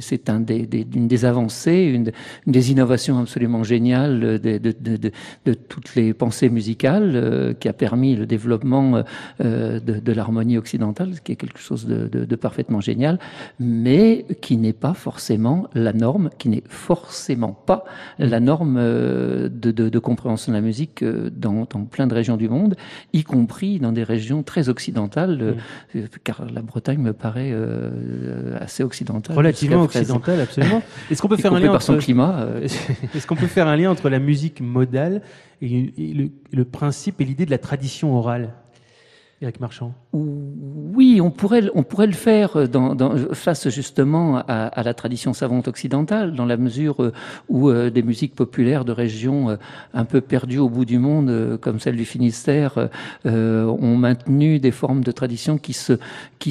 des avancées, une des innovations absolument géniales de toutes les pensées musicales qui a permis le développement de l'harmonie occidentale, ce qui est quelque chose de parfaitement génial, mais qui n'est pas forcément la norme, qui n'est forcément pas la norme de compréhension de la musique dans plein de régions du monde, y compris dans des régions très occidentales, car la Bretagne me paraît assez occidentale. Relativement occidentale, absolument. Est-ce qu'on peut faire un lien par son climat Est-ce qu'on peut faire un lien entre la musique modale et le principe et l'idée de la tradition orale, Éric Marchand? Oui, on pourrait le faire face justement à la tradition savante occidentale, dans la mesure où des musiques populaires de régions un peu perdues au bout du monde, comme celle du Finistère, ont maintenu des formes de tradition qui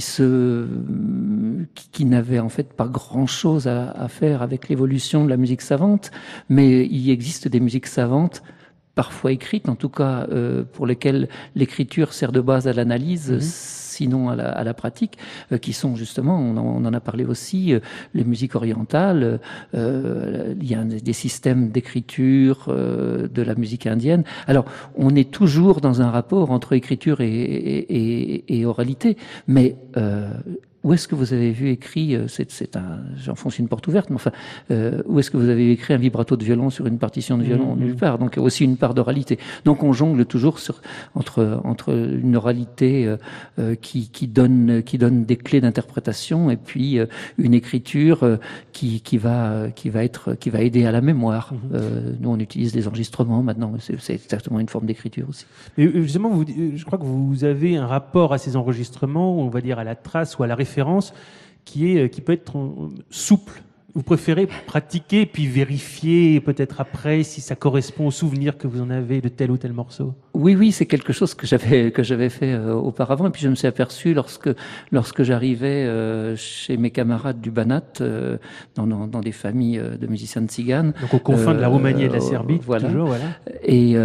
n'avaient en fait pas grand-chose à faire avec l'évolution de la musique savante, mais il existe des musiques savantes parfois écrites, en tout cas pour lesquelles l'écriture sert de base à l'analyse, sinon à la pratique, qui sont justement, on en a parlé aussi, les musiques orientales. Il y a des systèmes d'écriture de la musique indienne. Alors, on est toujours dans un rapport entre écriture et oralité, mais où est-ce que vous avez vu écrit, j'enfonce une porte ouverte, mais enfin, où est-ce que vous avez écrit un vibrato de violon sur une partition de violon? Nulle part. Donc, il y a aussi une part d'oralité. Donc, on jongle toujours entre une oralité qui donne des clés d'interprétation et puis une écriture qui va aider à la mémoire. Nous, on utilise des enregistrements maintenant. C'est exactement une forme d'écriture aussi. Mais justement, je crois que vous avez un rapport à ces enregistrements, on va dire à la trace ou à la référence, qui peut être souple. Vous préférez pratiquer puis vérifier peut-être après si ça correspond au souvenir que vous en avez de tel ou tel morceau? Oui, c'est quelque chose que j'avais fait auparavant, et puis je me suis aperçu lorsque j'arrivais chez mes camarades du Banat, dans des familles de musiciens de tziganes. Donc aux confins de la Roumanie et de la Serbie, voilà. Toujours, voilà. Et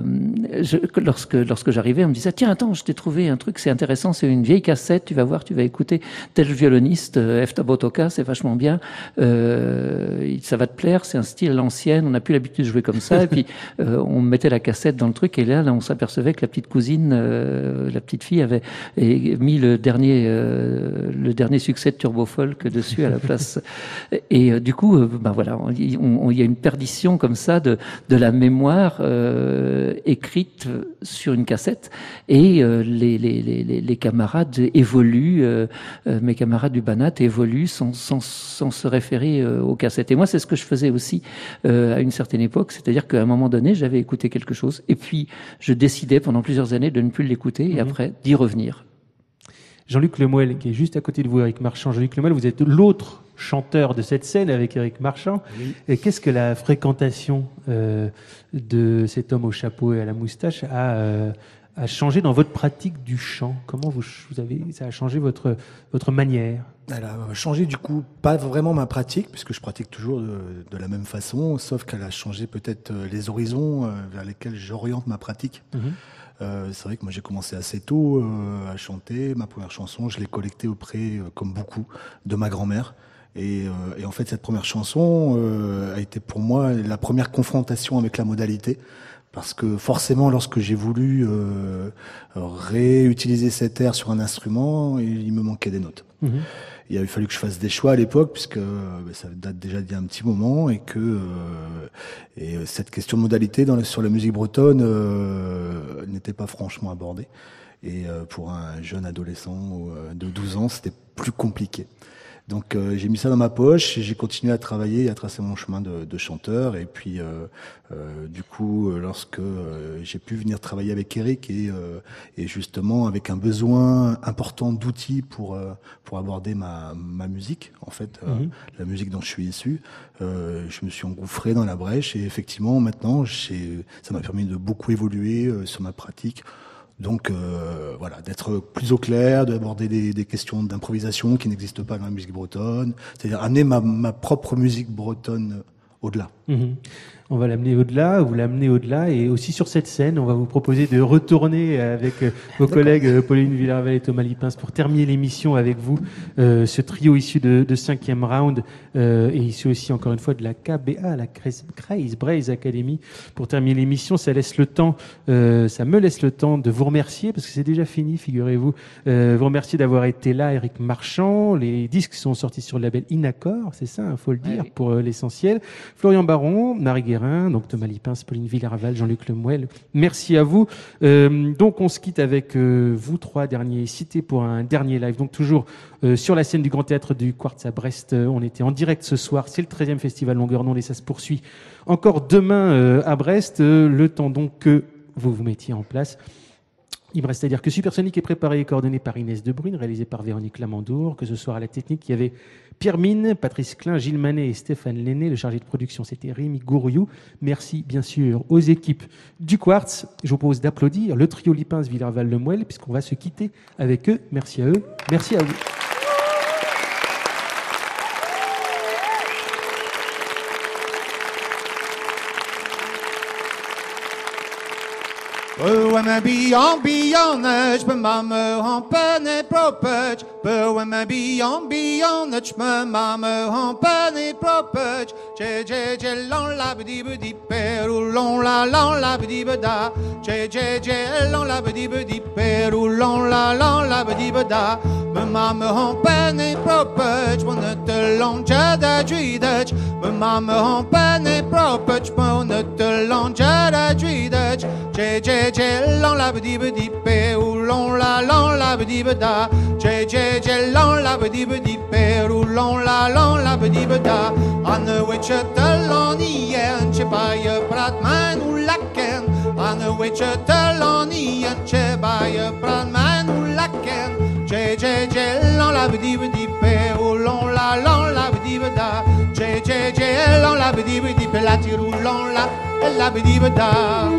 lorsque j'arrivais, on me disait tiens, attends, je t'ai trouvé un truc, c'est intéressant, c'est une vieille cassette, tu vas voir, tu vas écouter tel violoniste, Efta Botoka, c'est vachement bien. Ça va te plaire, c'est un style à l'ancienne, on n'a plus l'habitude de jouer comme ça, et puis on mettait la cassette dans le truc, et là on s'apercevait que la petite cousine, la petite fille avait mis le dernier succès de Turbo Folk dessus à la place. Et du coup, voilà, il y a une perdition comme ça de la mémoire écrite sur une cassette, et les camarades évoluent, mes camarades du Banat évoluent sans se référer aux cassettes. Et moi, c'est ce que je faisais aussi à une certaine époque, c'est-à-dire qu'à un moment donné, j'avais écouté quelque chose, et puis je décidais pendant plusieurs années de ne plus l'écouter, et après d'y revenir. Jean-Luc Lemoel, qui est juste à côté de vous, Éric Marchand. Jean-Luc Lemoel, vous êtes l'autre chanteur de cette scène avec Éric Marchand. Oui. Et qu'est-ce que la fréquentation de cet homme au chapeau et à la moustache a a changé dans votre pratique du chant? Comment ça a changé votre manière? Elle a changé du coup, pas vraiment ma pratique, puisque je pratique toujours de la même façon, sauf qu'elle a changé peut-être les horizons vers lesquels j'oriente ma pratique. C'est vrai que moi j'ai commencé assez tôt à chanter. Ma première chanson, je l'ai collectée auprès, comme beaucoup, de ma grand-mère. Et en fait, cette première chanson a été pour moi la première confrontation avec la modalité. Parce que forcément, lorsque j'ai voulu réutiliser cet air sur un instrument, il me manquait des notes. Il a fallu que je fasse des choix à l'époque, puisque ça date déjà d'il y a un petit moment, et que cette question de modalité sur la musique bretonne n'était pas franchement abordée. Et pour un jeune adolescent de 12 ans, c'était plus compliqué. Donc j'ai mis ça dans ma poche et j'ai continué à travailler et à tracer mon chemin de chanteur. Et puis du coup, lorsque j'ai pu venir travailler avec Eric et justement avec un besoin important d'outils pour aborder ma musique, en fait, la musique dont je suis issu, je me suis engouffré dans la brèche et effectivement maintenant ça m'a permis de beaucoup évoluer sur ma pratique. Donc voilà, d'être plus au clair, d'aborder des questions d'improvisation qui n'existent pas dans la musique bretonne, c'est-à-dire amener ma propre musique bretonne au-delà. On va l'amener au-delà, vous l'amenez au-delà, et aussi sur cette scène, on va vous proposer de retourner avec vos collègues Pauline Villarval et Thomas Lipins pour terminer l'émission avec vous, ce trio issu de 5e round et issu aussi encore une fois de la KBA, la Kreis Breizh Academy. Pour terminer l'émission, ça me laisse le temps de vous remercier parce que c'est déjà fini, figurez-vous. Vous remercier d'avoir été là, Éric Marchand. Les disques sont sortis sur le label Inaccord, c'est ça, faut le dire, pour l'essentiel. Florian Baron, Marie Guérin, donc Thomas Lipins, Pauline Villarval, Jean-Luc Lemuel. Merci à vous. Donc on se quitte avec vous trois derniers cités pour un dernier live. Donc toujours sur la scène du Grand Théâtre du Quartz à Brest. On était en direct ce soir. C'est le 13e festival Longueur d'onde et ça se poursuit encore demain à Brest. Le temps donc que vous vous mettiez en place. Il me reste à dire que Supersonic est préparé et coordonné par Inès Debrune, réalisé par Véronique Lamandour, que ce soir à la technique, il y avait Pierre Mine, Patrice Klein, Gilles Manet et Stéphane Lenné. Le chargé de production, c'était Rémi Gouriou. Merci bien sûr aux équipes du Quartz. Je vous propose d'applaudir le trio Lipins, Villarval, Lemuel, puisqu'on va se quitter avec eux. Merci à eux. Merci à vous. Byłem bijony, żby mamy hompeny propeć. Byłem bijony, żby mamy hompeny propeć. Cie, long la bdi bdi peru, long la bdi bda. Cie, long la bdi peru, long la bdi bda. My mamy hompeny propeć, bo ne te longe da dźwidać. My mamy hompeny propeć, bo ne te longe da dźwidać. Cie, long la bdi peru, long la bdi bda. Cie, long la bdi peru, long la bdi bda. Ane weche te lonien, cie baie brat manu laken. Ane weche te lonien, cie baie brat manu laken. Cie, long la bdi peru, long la bdi bda. Cie, long la bdi pe la tiru, long la bdi bda.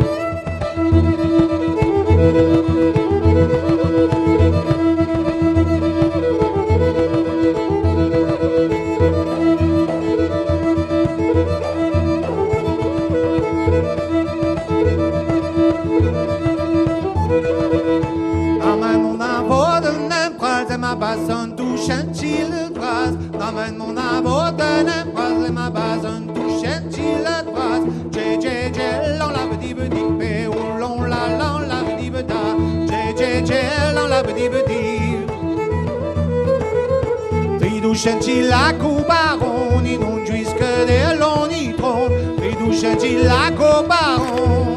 Amène mon amour de n'importe ma basson touchant-il le bras. Amène mon amour de n'importe ma basson touchant-il le bras. Cie, long la bdi pe, long la bdi bda. Cie, long la bdi. Triducenti la cubaroni, non giuisque de l'onitron. Triducenti la cubaroni.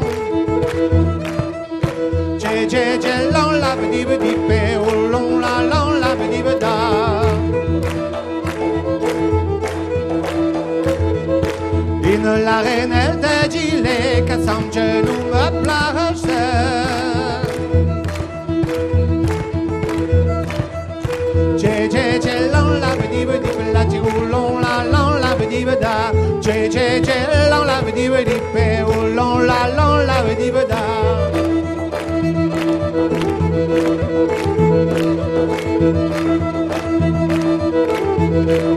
Cie, long la bdi pe, long la bdi bda. Din la reine de gilet, că sam ce nu mă place. Cie, long la bdi pe, la tiu, long la bdi bda. Cie, long la bdi pe, long la bdi bda. Thank you.